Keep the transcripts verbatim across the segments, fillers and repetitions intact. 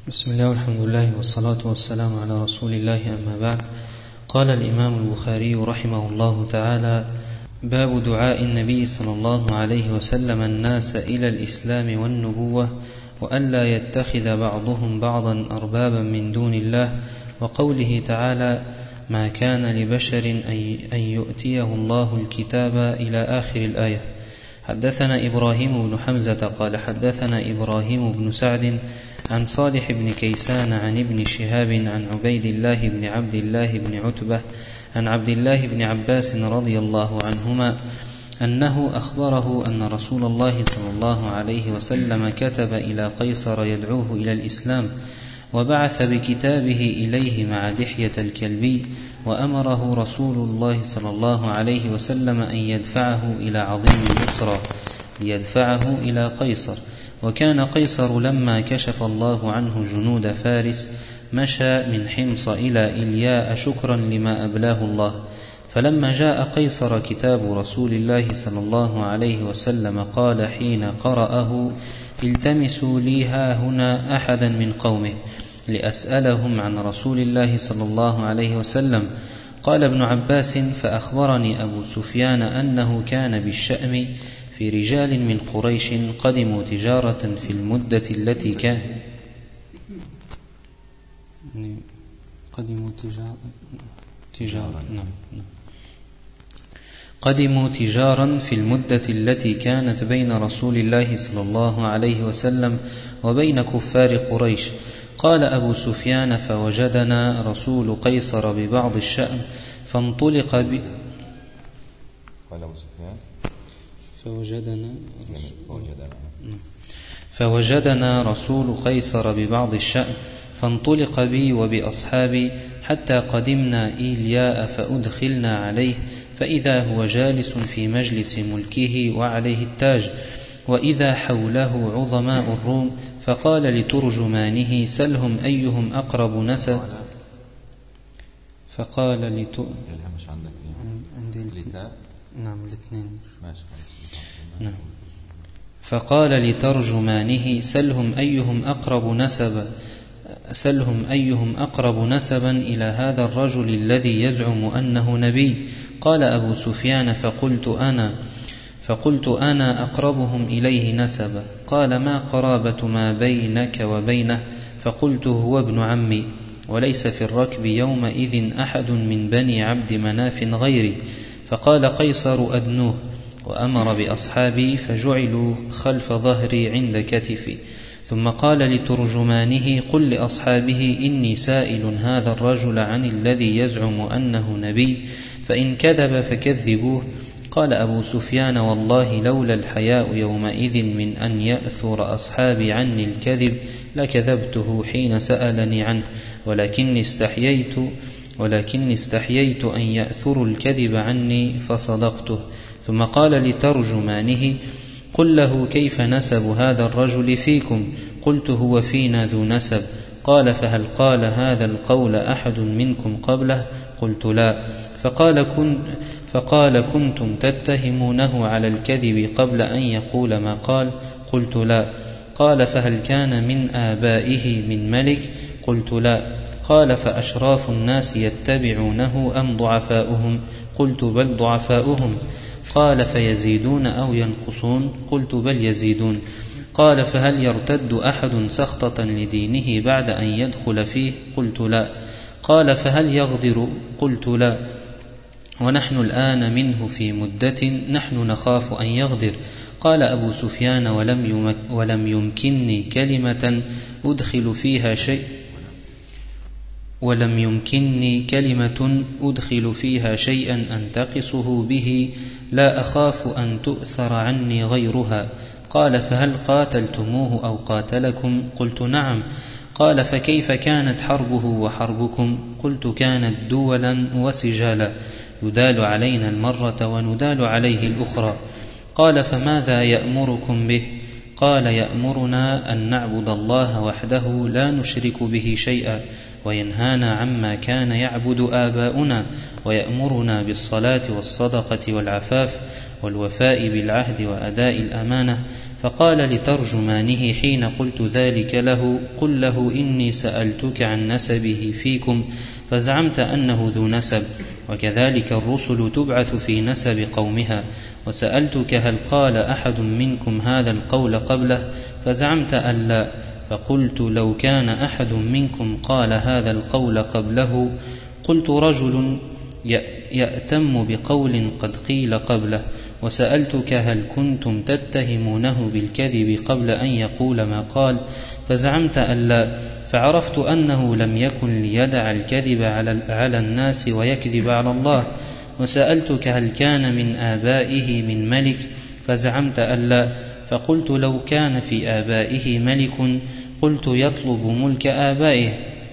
بسم الله والحمد لله والصلاة والسلام على رسول الله، أما بعد. قال الإمام البخاري رحمه الله تعالى: باب دعاء النبي صلى الله عليه وسلم الناس إلى الإسلام والنبوة، وألا يتخذ بعضهم بعضا أربابا من دون الله، وقوله تعالى: ما كان لبشر أن يؤتيه الله الكتاب إلى آخر الآية. حدثنا إبراهيم بن حمزة قال حدثنا إبراهيم بن سعد عن صالح بن كيسان عن ابن شهاب عن عبيد الله بن عبد الله بن عتبة عن عبد الله بن عباس رضي الله عنهما أنه أخبره أن رسول الله صلى الله عليه وسلم كتب إلى قيصر يدعوه إلى الإسلام، وبعث بكتابه إليه مع دحية الكلبي، وأمره رسول الله صلى الله عليه وسلم أن يدفعه إلى عظيم البصرى ليدفعه إلى قيصر. وكان قيصر لما كشف الله عنه جنود فارس مشى من حمص إلى إلياء شكرا لما أبلاه الله. فلما جاء قيصر كتاب رسول الله صلى الله عليه وسلم قال حين قرأه: التمسوا لي هاهنا أحدا من قومه لأسألهم عن رسول الله صلى الله عليه وسلم. قال ابن عباس: فأخبرني أبو سفيان أنه كان بالشأم في رجال من قريش قدموا تجارة في المدة التي كان قدموا تجارة تجارة نعم قدموا تجارا في المدة التي كانت بين رسول الله صلى الله عليه وسلم وبين كفار قريش. قال أبو سفيان: فوجدنا رسول قيصر ببعض الشأن فانطلق ب قال أبو سفيان: فوجدنا فوجدنا رسول قيصر ببعض الشأن فانطلق بي وبأصحابي حتى قدمنا إيلياء فأدخلنا عليه، فإذا هو جالس في مجلس ملكه وعليه التاج، وإذا حوله عظماء الروم، فقال لترجمانه: سلهم أيهم أقرب نسب. فقال لت... نعم الاثنين نعم. فقال لترجمانه: سلهم أيهم أقرب نسبا سلهم أيهم أقرب نسبا إلى هذا الرجل الذي يزعم أنه نبي. قال أبو سفيان: فقلت أنا فقلت أنا أقربهم إليه نسبا. قال: ما قرابة ما بينك وبينه؟ فقلت: هو ابن عمي، وليس في الركب يومئذ أحد من بني عبد مناف غيري. فقال قيصر: أدنوه. وأمر بأصحابي فجعلوا خلف ظهري عند كتفي. ثم قال لترجمانه: قل لأصحابه إني سائل هذا الرجل عن الذي يزعم أنه نبي، فإن كذب فكذبوه. قال أبو سفيان: والله لولا الحياء يومئذ من أن يأثر أصحابي عني الكذب لكذبته حين سألني عنه، ولكني استحييت ولكني استحييت أن يأثروا الكذب عني فصدقته. ثم قال لترجمانه: قل له كيف نسب هذا الرجل فيكم؟ قلت: هو فينا ذو نسب. قال: فهل قال هذا القول أحد منكم قبله؟ قلت: لا. فقال, كن فقال: كنتم تتهمونه على الكذب قبل أن يقول ما قال؟ قلت: لا. قال: فهل كان من آبائه من ملك؟ قلت: لا. قال: فأشراف الناس يتبعونه أم ضعفاؤهم؟ قلت: بل ضعفاؤهم. قال: فيزيدون أو ينقصون؟ قلت: بل يزيدون. قال: فهل يرتد أحد سخطة لدينه بعد أن يدخل فيه؟ قلت: لا. قال: فهل يغدر؟ قلت: لا. ونحن الآن منه في مدة نحن نخاف أن يغدر. قال أبو سفيان: ولم, ولم يمكنني كلمة أدخل فيها شيء ولم يمكنني كلمة أدخل فيها شيئا أنتقصه به لا أخاف أن تؤثر عني غيرها. قال: فهل قاتلتموه أو قاتلكم؟ قلت: نعم. قال: فكيف كانت حربه وحربكم؟ قلت: كانت دولا وسجالا، يدال علينا المرة وندال عليه الأخرى. قال: فماذا يأمركم به؟ قال: يأمرنا أن نعبد الله وحده لا نشرك به شيئا، وينهانا عما كان يعبد آباؤنا، ويأمرنا بالصلاة والصدقة والعفاف والوفاء بالعهد وأداء الأمانة. فقال لترجمانه حين قلت ذلك له: قل له إني سألتك عن نسبه فيكم فزعمت أنه ذو نسب، وكذلك الرسل تبعث في نسب قومها، وسألتك هل قال أحد منكم هذا القول قبله فزعمت أن لا، فقلت لو كان أحد منكم قال هذا القول قبله قلت رجل يأتم بقول قد قيل قبله، وسألتك هل كنتم تتهمونه بالكذب قبل أن يقول ما قال فزعمت أن لا، فعرفت أنه لم يكن ليدع الكذب على الناس ويكذب على الله. وسألتك هل كان من آبائه من ملك فزعمت أن لا، فقلت لو كان في آبائه ملك قلت يطلب ملك آبائه.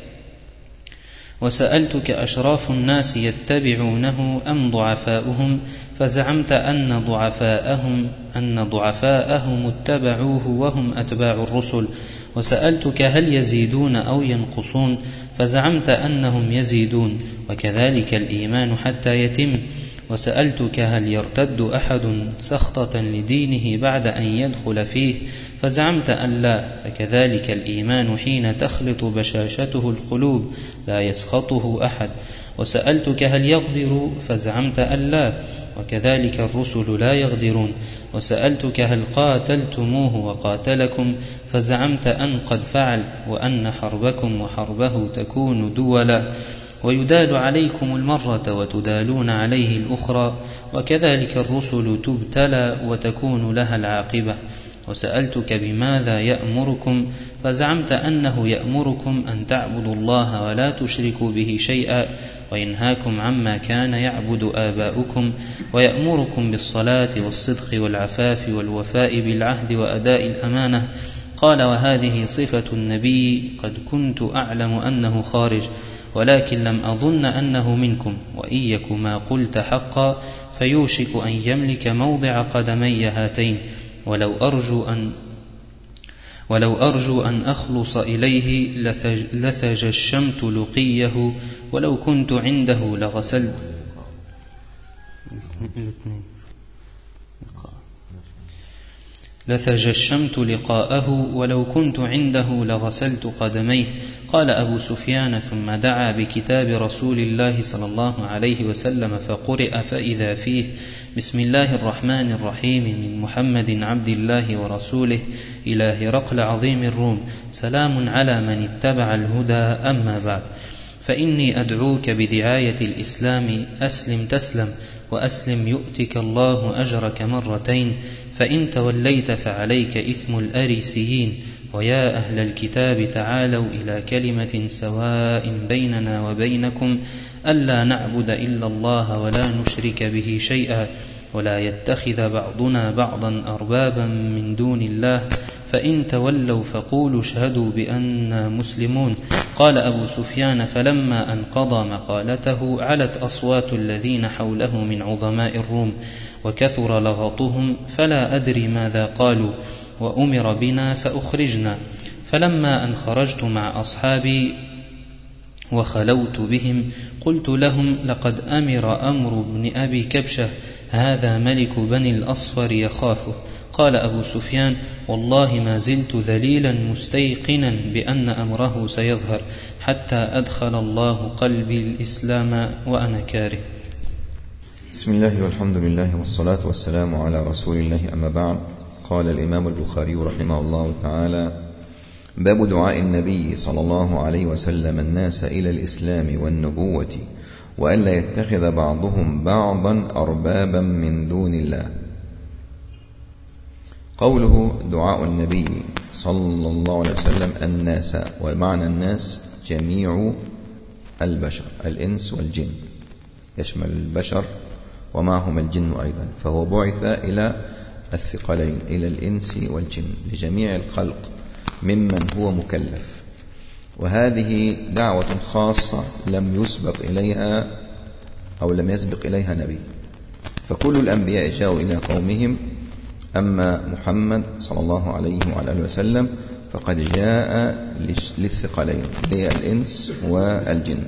وسألتك أشراف الناس يتبعونه أم ضعفاؤهم فزعمت أن ضعفاءهم أن ضعفاءهم اتبعوه وهم أتباع الرسل. وسألتك هل يزيدون أو ينقصون فزعمت أنهم يزيدون، وكذلك الإيمان حتى يتم. وسألتك هل يرتد أحد سخطة لدينه بعد أن يدخل فيه فزعمت أن لا، فكذلك الإيمان حين تخلط بشاشته القلوب لا يسخطه أحد. وسألتك هل يغدر فزعمت أن لا، وكذلك الرسل لا يغدرون. وسألتك هل قاتلتموه وقاتلكم فزعمت أن قد فعل، وأن حربكم وحربه تكون دولا، ويدال عليكم المرة وتدالون عليه الأخرى، وكذلك الرسل تبتلى وتكون لها العاقبة. وسألتك بماذا يأمركم فزعمت أنه يأمركم أن تعبدوا الله ولا تشركوا به شيئا، وينهاكم عما كان يعبد آباؤكم، ويأمركم بالصلاة والصدق والعفاف والوفاء بالعهد وأداء الأمانة. قال: وهذه صفة النبي قد كنت أعلم أنه خارج، ولكن لم أظن أنه منكم، وإن يك ما قلت حقا فيوشك أن يملك موضع قدمي هاتين، ولو أرجو أن ولو أرجو أن أخلص إليه لتجشمت لقيه، ولو كنت عنده لغسلت لتجشمت لقاءه ولو كنت عنده لغسلت قدميه. قال أبو سفيان: ثم دعا بكتاب رسول الله صلى الله عليه وسلم فقرئ، فإذا فيه: بسم الله الرحمن الرحيم، من محمد عبد الله ورسوله إلى هرقل عظيم الروم، سلام على من اتبع الهدى، أما بعد، فإني أدعوك بدعاية الإسلام، أسلم تسلم، وأسلم يؤتك الله أجرك مرتين، فإن توليت فعليك إثم الأريسيين. ويا أهل الكتاب تعالوا إلى كلمة سواء بيننا وبينكم ألا نعبد إلا الله ولا نشرك به شيئا، ولا يتخذ بعضنا بعضا أربابا من دون الله، فإن تولوا فقولوا اشهدوا بأننا مسلمون. قال أبو سفيان: فلما أن قضى مقالته علت أصوات الذين حوله من عظماء الروم، وكثر لغطهم، فلا أدري ماذا قالوا، وأمر بنا فأخرجنا. فلما أن خرجت مع أصحابي وخلوت بهم قلت لهم: لقد أمر أمر بن أبي كبشة، هذا ملك بني الأصفر يخافه. قال أبو سفيان: والله ما زلت ذليلا مستيقنا بأن أمره سيظهر، حتى أدخل الله قلبي الإسلام وأنا كاره. بسم الله والحمد لله والصلاة والسلام على رسول الله، أما بعد. قال الإمام البخاري رحمه الله تعالى: باب دعاء النبي صلى الله عليه وسلم الناس إلى الإسلام والنبوة، وألا يتخذ بعضهم بعضا أربابا من دون الله. قوله دعاء النبي صلى الله عليه وسلم الناس، ومعنى الناس جميع البشر، الإنس والجن، يشمل البشر ومعهم الجن أيضا، فهو بعث إلى الثقلين، إلى الإنس والجن، لجميع الخلق ممن هو مكلف. وهذه دعوة خاصة لم يسبق إليها أو لم يسبق إليها نبي، فكل الأنبياء جاءوا إلى قومهم، أما محمد صلى الله عليه وعلى وسلم فقد جاء للثقلين، للإنس والجن،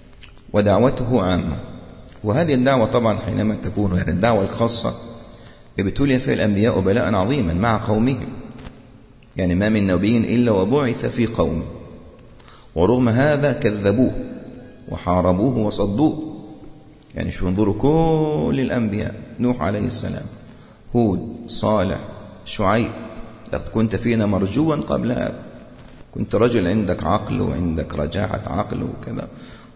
ودعوته عامة. وهذه الدعوة طبعا حينما تكون يعني الدعوة الخاصة ابتلي فيه الأنبياء بلاء عظيما مع قومهم، يعني ما من نبي إلا وبعث في قومه، ورغم هذا كذبوه وحاربوه وصدوه. يعني شوفوا انظروا كل الأنبياء، نوح عليه السلام، هود، صالح، شعيب، لقد كنت فينا مرجوا قبل هذا، كنت رجل عندك عقل وعندك رجاحة عقل وكذا.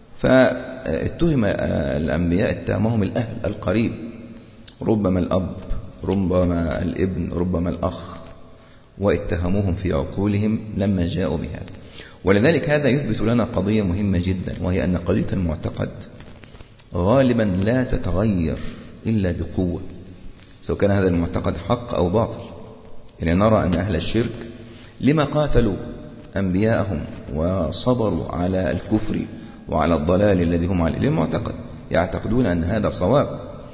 فاتهم الأنبياء اتهمهم الأهل القريب، ربما الأب، ربما الابن، ربما الأخ، واتهموهم في عقولهم لما جاءوا بهذا. ولذلك هذا يثبت لنا قضية مهمة جدا، وهي أن قضية المعتقد غالبا لا تتغير إلا بقوة، سواء كان هذا المعتقد حق أو باطل. يعني نرى أن أهل الشرك لما قاتلوا أنبياءهم وصبروا على الكفر وعلى الضلال الذي هم عليه، للمعتقد، يعتقدون أن هذا صواب.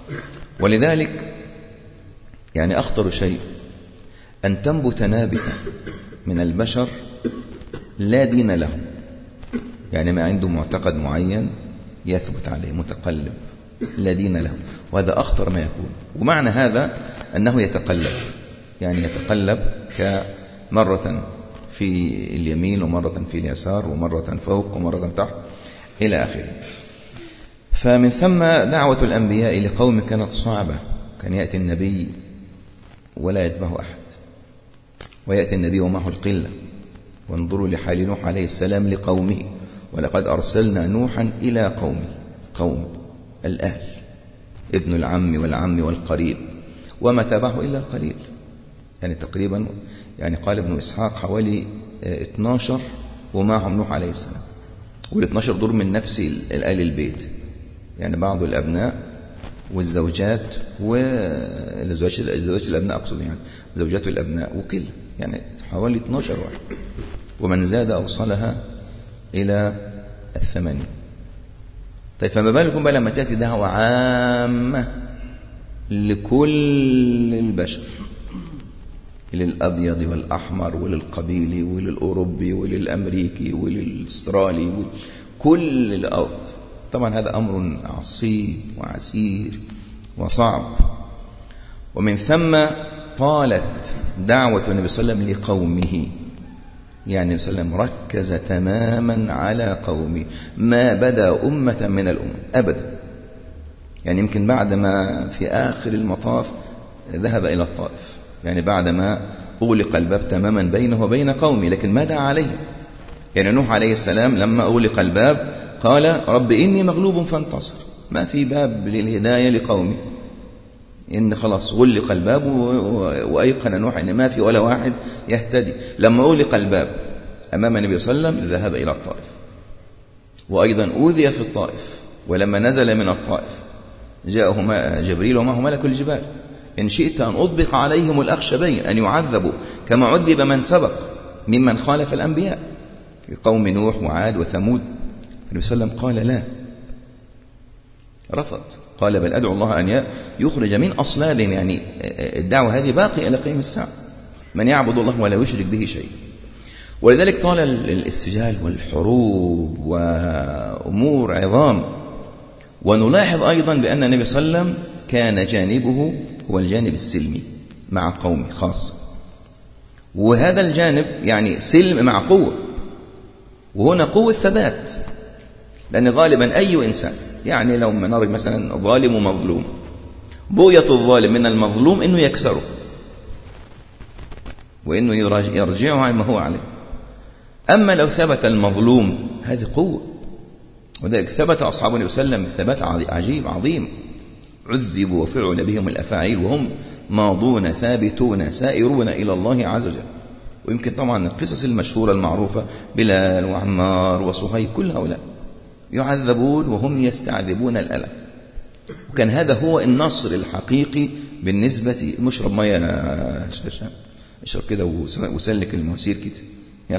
ولذلك يعني أخطر شيء أن تنبت نابتا من البشر لا دين له، يعني ما عنده معتقد معين يثبت عليه متقلب لا دين له، وهذا أخطر ما يكون. ومعنى هذا أنه يتقلب، يعني يتقلب كمرة في اليمين ومرة في اليسار ومرة فوق ومرة تحت إلى آخره. فمن ثم دعوة الأنبياء لقوم كانت صعبة، كان يأتي النبي ولا يتبه أحد، ويأتي النبي ومعه القلة. وانظروا لحال نوح عليه السلام لقومه، ولقد أرسلنا نوحا إلى قومه، قوم الأهل، ابن العم والعم والقريب، وما تبعه إلا القليل، يعني تقريبا يعني قال ابن إسحاق حوالي اثناشر ومعهم نوح عليه السلام، والاثناشر دول من نفس الآل البيت، يعني بعض الأبناء والزوجات والزوجات الأبناء أقصد، يعني زوجات الأبناء وقل، يعني حوالي اثناشر واحد، ومن زاد أوصلها إلى الثمانين. طيب فما بالكم بقى لما تأتي دعوة عامة لكل البشر، للأبيض والأحمر وللقبيلي وللأوروبي وللأمريكي وللأسترالي وكل الأرض. طبعا هذا أمر عصيب وعسير وصعب. ومن ثم طالت دعوة النبي صلى الله عليه وسلم لقومه، يعني النبي صلى الله عليه وسلم ركز تماما على قومه، ما بدأ أمة من الأمم أبدا. يعني يمكن بعد ما في آخر المطاف ذهب إلى الطائف، يعني بعد ما أغلق الباب تماما بينه وبين قومه، لكن ما دعا عليه. يعني نوح عليه السلام لما أغلق الباب قال رب إني مغلوب فانتصر، ما في باب للهداية لقومه، إن خلاص غلق الباب، وأيقن نوح إن ما في ولا واحد يهتدي. لما أغلق الباب أمام النبي صلى الله عليه وسلم ذهب إلى الطائف، وأيضا أوذي في الطائف، ولما نزل من الطائف جاءه جبريل ومعه ملك الجبال، إن شئت أن أطبق عليهم الأخشبين، أن يعذبوا كما عذب من سبق ممن خالف الأنبياء في قوم نوح وعاد وثمود. النبي صلى الله عليه وسلم قال لا، رفض، قال بل أدعو الله أن يخرج من أصلابهم، يعني الدعوة هذه باقية إلى قيام الساعة، من يعبد الله ولا يشرك به شيء. ولذلك طال السجال والحروب وأمور عظام. ونلاحظ أيضا بأن النبي صلى الله عليه وسلم كان جانبه هو الجانب السلمي مع قومه خاصة، وهذا الجانب يعني سلم مع قوة، وهنا قوة ثبات، لأن غالبا أي إنسان يعني لو نرى مثلا ظالم ومظلوم، بغية الظالم من المظلوم إنه يكسره وإنه يرجعه عما هو عليه. أما لو ثبت المظلوم هذه قوة. وذلك ثبت أصحاب النبي صلى الله عليه وسلم ثبات عجيب عظيم، عذبوا وفعل بهم الأفاعيل وهم ماضون ثابتون سائرون إلى الله عز وجل. ويمكن طبعا القصص المشهورة المعروفة بلال وعمار وصهيب، كل هؤلاء يعذبون وهم يستعذبون الألم. وكان هذا هو النصر الحقيقي بالنسبة. مشرب مية اشرب كده وسلك المواسير كده، يلا.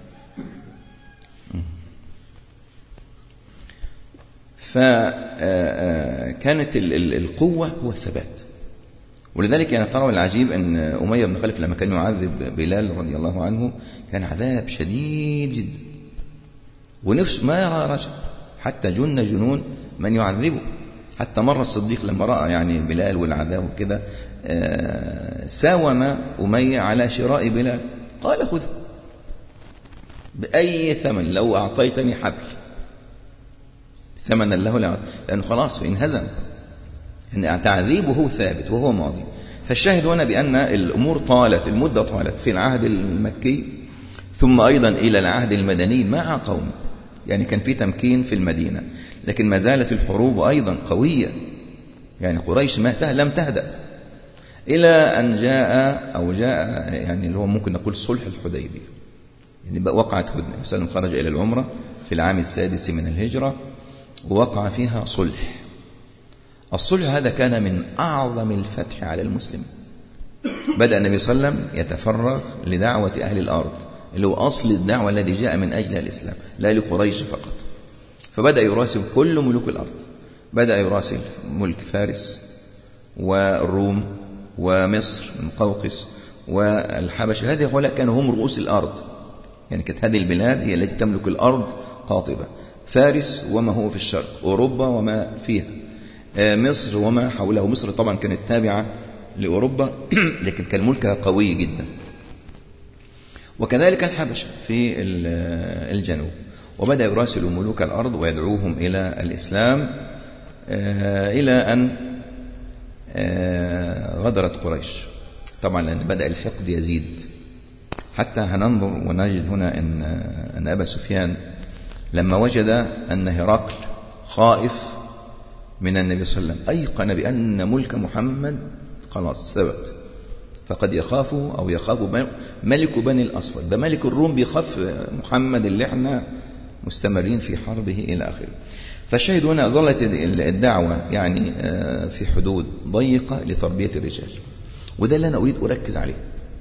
فكانت القوة هو الثبات. ولذلك يعني ترى العجيب أن أمية بن خلف لما كان يعذب بلال رضي الله عنه كان عذاب شديد جدا، ونفس ما يرى رجل، حتى جن جنون من يعذبه. حتى مر الصديق لما رأى يعني بلال والعذاب وكده ساوم أمية على شراء بلال، قال خذ بأي ثمن، لو أعطيتني حبل ثمنا له لا، لأنه خلاص انهزم، إن تعذيبه ثابت وهو ماضي. فالشاهد هنا بأن الأمور طالت، المدة طالت في العهد المكي ثم أيضا إلى العهد المدني مع قوم، يعني كان في تمكين في المدينة، لكن ما زالت الحروب أيضا قوية، يعني قريش ما لم تهدأ إلى أن جاء أو جاء يعني اللي هو ممكن نقول صلح الحديبية، يعني وقعت هدنة. النبي صلى الله عليه وسلم خرج إلى العمرة في العام السادس من الهجرة ووقع فيها صلح. الصلح هذا كان من أعظم الفتح على المسلمين. بدأ النبي صلى الله عليه وسلم يتفرغ لدعوة أهل الأرض، اللي هو أصل الدعوة الذي جاء من أجل الإسلام، لا لقريش فقط. فبدأ يراسل كل ملوك الأرض، بدأ يراسل ملك فارس والروم ومصر من قوقس والحبش، هذه هؤلاء كانوا هم رؤوس الأرض، يعني كانت هذه البلاد هي التي تملك الأرض قاطبة، فارس وما هو في الشرق، أوروبا وما فيها، مصر وما حوله. مصر طبعا كانت تابعة لأوروبا لكن كان ملكها قوي جدا، وكذلك الحبشة في الجنوب. وبدأ يراسل ملوك الأرض ويدعوهم إلى الإسلام إلى أن غدرت قريش، طبعا لأن بدأ الحقد يزيد، حتى هننظر ونجد هنا أن أن أبا سفيان لما وجد أن هرقل خائف من النبي صلى الله عليه وسلم أيقن بأن ملك محمد خلاص ثبت، فقد يخافه أو يخاف ملك بني الأصفر، ده ملك الروم بيخاف محمد اللي احنا مستمرين في حربه إلى آخره. فالشاهد هنا ظلت الدعوة يعني في حدود ضيقة لتربية الرجال، وده اللي أنا أريد أركز عليه.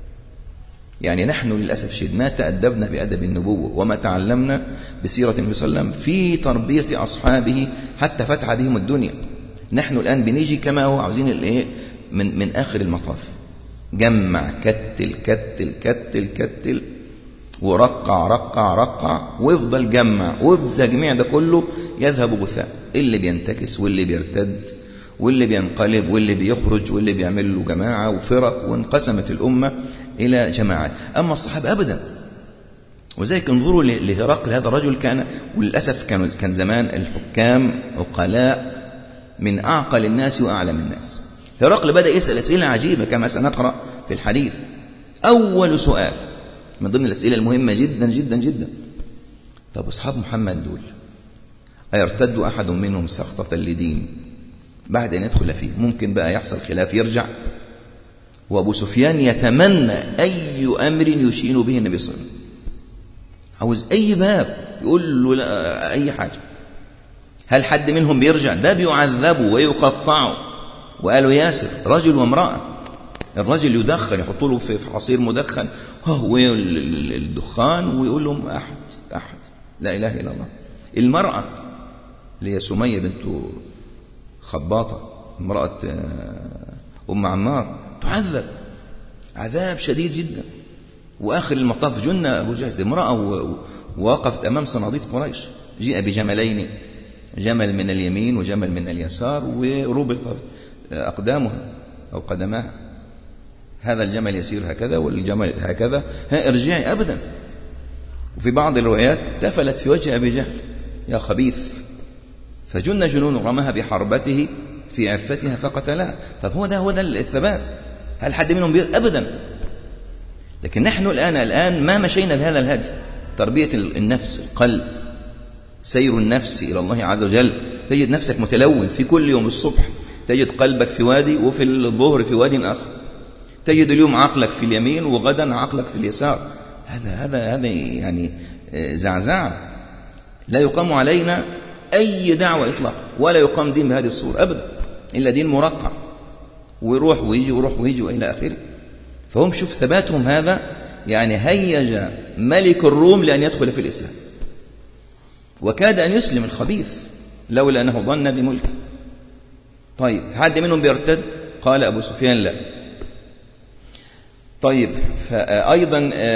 يعني نحن للأسف الشديد ما تأدبنا بأدب النبوة وما تعلمنا بسيرة النبي صلى الله عليه وسلم في تربية أصحابه حتى فتح بهم الدنيا. نحن الآن بنيجي كما هو عاوزين الإيه من من آخر المطاف، جمع كتل كتل كتل كتل ورقع رقع رقع ويفضل جمع، وبالتجميع ده كله يذهب غثاء، اللي بينتكس واللي بيرتد واللي بينقلب واللي بيخرج واللي بيعمل له جماعة وفرق، وانقسمت الأمة إلى جماعات. أما الصحابة أبدا. وذلك انظروا لهرقل، هذا الرجل كان، وللأسف كان كان زمان الحكام عقلاء من أعقل الناس وأعلم الناس. هرقل بدأ يسأل أسئلة عجيبة كما سنقرأ في الحديث. أول سؤال من ضمن الأسئلة المهمة جدا جدا جدا: طب أصحاب محمد دول أيرتد أحد منهم سخطة لدين بعد أن يدخل فيه؟ ممكن بقى يحصل خلاف يرجع. وأبو سفيان يتمنى أي أمر يشين به النبي صلى الله عليه وسلم، عاوز أي باب يقول له لا أي حاجة. هل حد منهم بيرجع؟ ده بيعذبوا ويقطعوا. وقالوا ياسر رجل وامرأة، الرجل يدخن، يحطوا له في عصير مدخن هو الدخان ويقول لهم أحد أحد لا إله إلا الله. المرأة اللي هي سمية بنت خباطة امرأة أم عمار تعذب عذاب شديد جدا. وآخر المطاف جن أبو جهل امرأة ووقفت أمام صناديق قريش، جاء بجملين، جمل من اليمين وجمل من اليسار، وربطت أقدامها أو قدماها، هذا الجمل يسير هكذا والجمل هكذا، ها ارجعي أبدا. وفي بعض الروايات تفلت في وجه أبي جهل: يا خبيث، فجن جنون رماها بحربته في عفتها فقتلها. طب هو ده هو ده الثبات؟ هل حد منهم بير؟ أبدا. لكن نحن الآن الآن ما مشينا بهذا الهدي، تربية النفس، القلب، سير النفس إلى الله عز وجل. تجد نفسك متلون في كل يوم الصبح، تجد قلبك في وادي وفي الظهر في وادي آخر، تجد اليوم عقلك في اليمين وغدا عقلك في اليسار. هذا هذا هذا يعني زعزعة. لا يقام علينا أي دعوة إطلاق، ولا يقام دين بهذه الصورة أبدا، إلا دين مرقع ويروح ويجي ويروح ويجي وإلى آخره. فهم شوف ثباتهم هذا يعني هيج ملك الروم لأن يدخل في الإسلام، وكاد أن يسلم الخبيث لولا أنه ظن بملكه. طيب حد منهم بيرتد؟ قال أبو سفيان لا. طيب فأيضا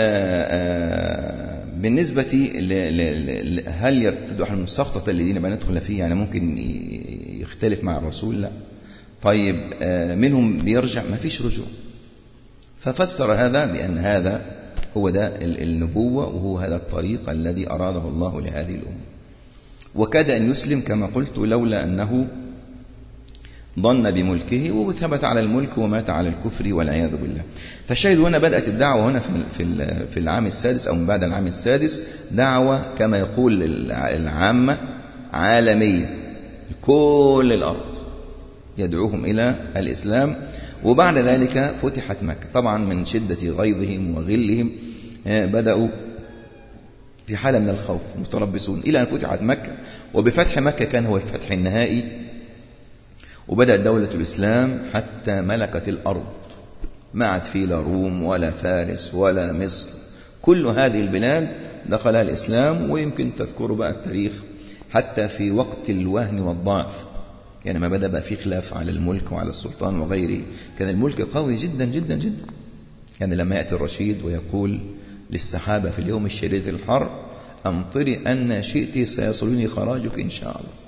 بالنسبة ل هل يرتد أحد من سخطة الذين بندخل فيه، يعني ممكن يختلف مع الرسول؟ لا، طيب منهم بيرجع؟ ما فيش رجوع. ففسر هذا بأن هذا هو ده النبوة، وهو هذا الطريق الذي أراده الله لهذه الأمة. وكاد أن يسلم كما قلت لولا أنه ظن بملكه وثبت على الملك ومات على الكفر والعياذ بالله. فالشاهد هنا بدأت الدعوة هنا في في العام السادس أو من بعد العام السادس دعوة كما يقول العامة عالمية، كل الأرض يدعوهم إلى الإسلام. وبعد ذلك فتحت مكة. طبعا من شدة غيظهم وغلهم بدأوا في حالة من الخوف متربصون إلى أن فتحت مكة. وبفتح مكة كان هو الفتح النهائي، وبدأت دولة الإسلام حتى ملكت الأرض، ما عاد في لا روم ولا فارس ولا مصر، كل هذه البلاد دخلها الإسلام. ويمكن تذكروا بقى التاريخ حتى في وقت الوهن والضعف، يعني ما بدأ بقى في خلاف على الملك وعلى السلطان وغيره، كان الملك قوي جدا جدا جدا. يعني لما يأتي الرشيد ويقول للسحابة في اليوم الشديد الحر أمطري أن شئت سيصلني خراجك إن شاء الله.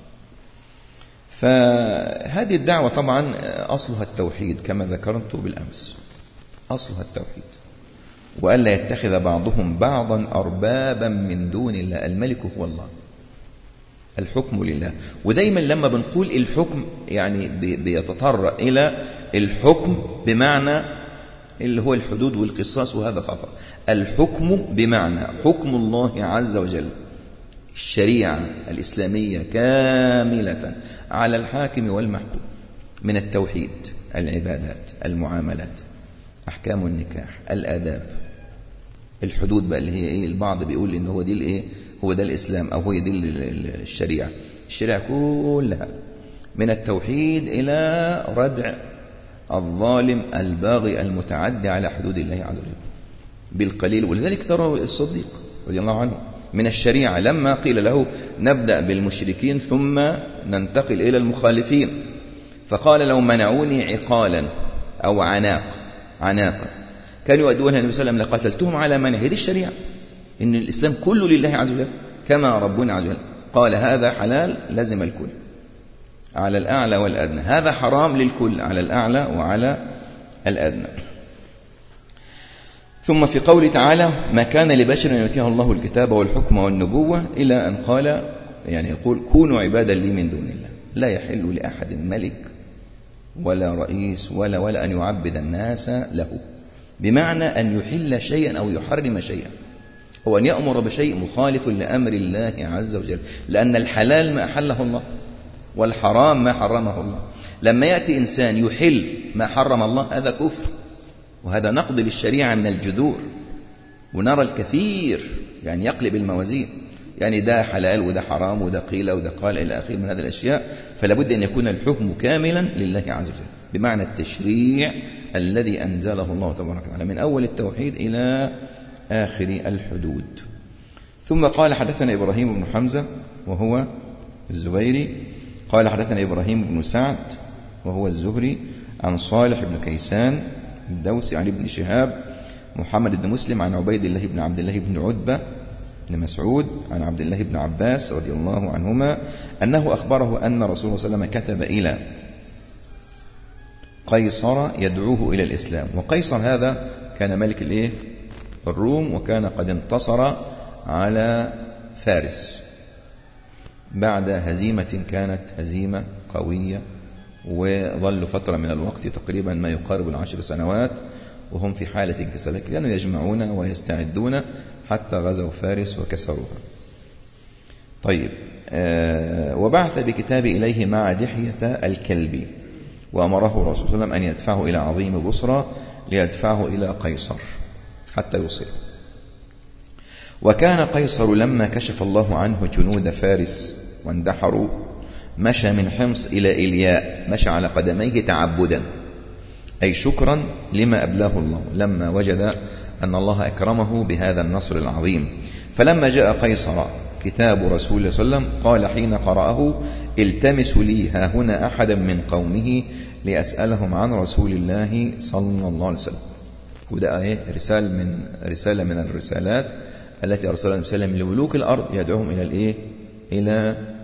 فهذه الدعوة طبعا أصلها التوحيد كما ذكرت بالأمس، أصلها التوحيد، وألا يتخذ بعضهم بعضا أربابا من دون الله. الملك هو الله، الحكم لله. ودايما لما بنقول الحكم يعني بيتطرق إلى الحكم بمعنى اللي هو الحدود والقصاص، وهذا خطأ. الحكم بمعنى حكم الله عز وجل، الشريعة الإسلامية كاملة على الحاكم والمحكوم، من التوحيد، العبادات، المعاملات، أحكام النكاح، الآداب، الحدود بقى اللي هي إيه، البعض بيقول إن هو دي الإيه، هو ده الإسلام أو هو دي الشريعة. الشريعة كلها من التوحيد إلى ردع الظالم الباغي المتعدي على حدود الله عز وجل بالقليل. ولذلك ترى الصديق رضي الله عنه من الشريعة لما قيل له نبدأ بالمشركين ثم ننتقل إلى المخالفين، فقال لو منعوني عقالا أو عناق عناقا كانوا يؤدونها النبي صلى الله عليه وسلم لقتلتهم على منع. هذه الشريعة، إن الإسلام كله لله عز وجل كما ربنا عز وجل قال هذا حلال لازم الكل على الأعلى والأدنى، هذا حرام للكل على الأعلى وعلى الأدنى. ثم في قوله تعالى ما كان لبشر أن يؤتيه الله الكتاب والحكم والنبوة إلى أن قال يعني يقول كونوا عبادا لي من دون الله. لا يحل لأحد ملك ولا رئيس ولا ولا أن يعبد الناس له، بمعنى أن يحل شيئا أو يحرم شيئا أو أن يأمر بشيء مخالف لأمر الله عز وجل، لأن الحلال ما أحله الله والحرام ما حرمه الله. لما يأتي إنسان يحل ما حرم الله هذا كفر، وهذا نقض للشريعة من الجذور. ونرى الكثير يعني يقلب الموازين، يعني ده حلال وده حرام وده قيل وده قال إلى آخر من هذه الأشياء. فلا بد أن يكون الحكم كاملا لله عز وجل بمعنى التشريع الذي أنزله الله تبارك وتعالى من أول التوحيد إلى آخر الحدود. ثم قال حدثنا إبراهيم بن حمزة وهو الزبيري قال حدثنا إبراهيم بن سعد وهو الزهري عن صالح بن كيسان الدوسي عن ابن شهاب محمد بن مسلم عن عبيد الله بن عبد الله بن عتبة بن مسعود عن عبد الله بن عباس رضي الله عنهما أنه أخبره أن رسول الله صلى الله عليه وسلم كتب إلى قيصر يدعوه إلى الإسلام. وقيصر هذا كان ملك الإيه؟ الروم، وكان قد انتصر على فارس بعد هزيمة كانت هزيمة قوية، وظلوا فترة من الوقت تقريبا ما يقارب العشر سنوات وهم في حالة انكسار، كانوا يجمعون ويستعدون حتى غزوا فارس وكسروها. طيب آه وبعث بكتاب إليه مع دحية الكلبي، وأمره الرسول صلى الله عليه وسلم أن يدفعه إلى عظيم بصرى ليدفعه إلى قيصر حتى يوصله. وكان قيصر لما كشف الله عنه جنود فارس واندحروا مشى من حمص إلى إلياء، مشى على قدميه تعبدا أي شكرا لما أبلاه الله لما وجد أن الله أكرمه بهذا النصر العظيم. فلما جاء قيصر كتاب رسول الله صلى الله عليه وسلم قال حين قرأه التمس لي ها هنا أحدا من قومه لأسألهم عن رسول الله صلى الله عليه وسلم. وده ايه رسالة من رسالة من الرسالات التي أرسلها النبي صلى الله عليه وسلم لملوك الأرض يدعوهم إلى الإيه؟ إلى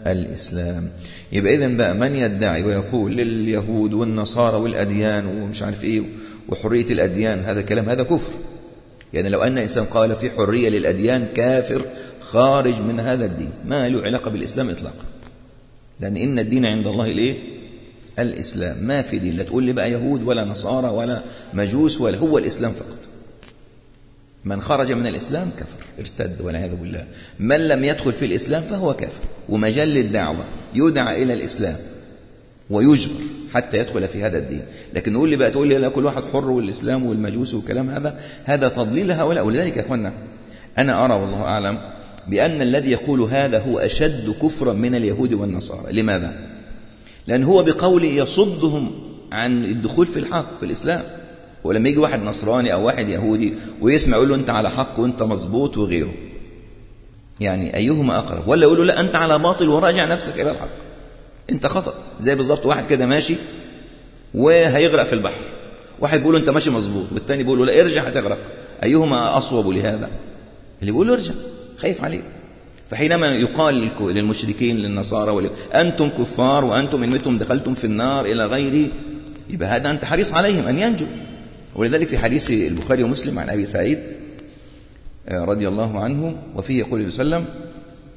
الإسلام. يبقى إذن بقى من يدعي ويقول لليهود والنصارى والأديان ومش عارف إيه وحرية الأديان، هذا كلام هذا كفر. يعني لو أن إنسان قال في حرية للأديان كافر خارج من هذا الدين، ما له علاقة بالإسلام إطلاقا، لأن إن الدين عند الله الإيه؟ الإسلام. ما في دين، لا تقول لي بقى يهود ولا نصارى ولا مجوس، ولا هو الإسلام فقط. من خرج من الإسلام كفر ارتد والعياذ بالله. من لم يدخل في الإسلام فهو كافر، ومجال الدعوة يدعى إلى الإسلام ويجبر حتى يدخل في هذا الدين. لكن نقول لي بقى تقول لي لا كل واحد حر والإسلام والمجوس والكلام هذا، هذا تضليل هؤلاء. ولذلك يا أخوانا أنا أرى والله أعلم بأن الذي يقول هذا هو أشد كفرا من اليهود والنصارى. لماذا؟ لأن هو بقوله يصدهم عن الدخول في الحق في الإسلام. ولما يجي واحد نصراني أو واحد يهودي ويسمع يقول له أنت على حق وأنت مظبوط وغيره، يعني أيهما أقرب؟ ولا يقول له لا أنت على باطل وراجع نفسك إلى الحق، أنت خطأ. زي بالضبط واحد كده ماشي وهيغرق في البحر، واحد بيقول له أنت ماشي مظبوط، والتاني بيقول له لا ارجع هتغرق، أيهما أصوب لهذا؟ اللي بيقول له ارجع، خايف عليه. فحينما يقال للمشركين للنصارى أنتم كفار وأنتم إنكم دخلتم في النار إلى غيره، يبقى هذا أنت حريص عليهم أن ينجوا. ولذلك في حديث البخاري ومسلم عن أبي سعيد رضي الله عنه وفيه يقول صلى الله عليه وسلم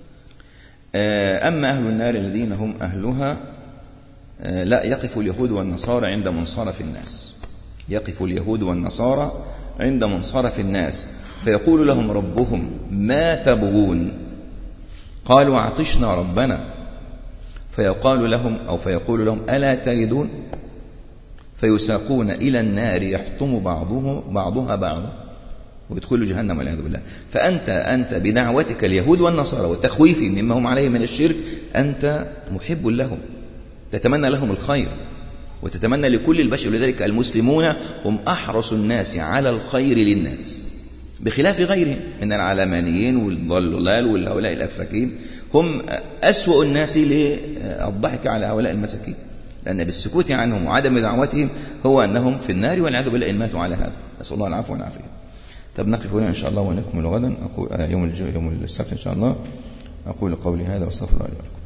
أما أهل النار الذين هم أهلها لا يقف اليهود والنصارى عند منصرف الناس، يقف اليهود والنصارى عند منصرف الناس فيقول لهم ربهم ما تبغون؟ قالوا عطشنا ربنا. فيقال لهم أو فيقول لهم ألا تردون؟ فيساقون إلى النار يحطم بعضه بعضها بعضا ويدخلوا جهنم والعياذ بالله. فأنت أنت بدعوتك اليهود والنصارى والتخويف مما هم عليه من الشرك أنت محب لهم، تتمنى لهم الخير وتتمنى لكل البشر. لذلك المسلمون هم أحرص الناس على الخير للناس بخلاف غيرهم من العلمانيين والضلال والهؤلاء الأفاكين، هم أسوأ الناس للضحك على هؤلاء المساكين، لأن بالسكوت عنهم وعدم دعوتهم هو أنهم في النار والعياذ بالله إن ماتوا على هذا. نسأل الله العفو والعافية. طب نقف هنا إن شاء الله ونكمل غدا، أقول يوم يوم السبت إن شاء الله. أقول قولي هذا واستغفر الله لي ولكم.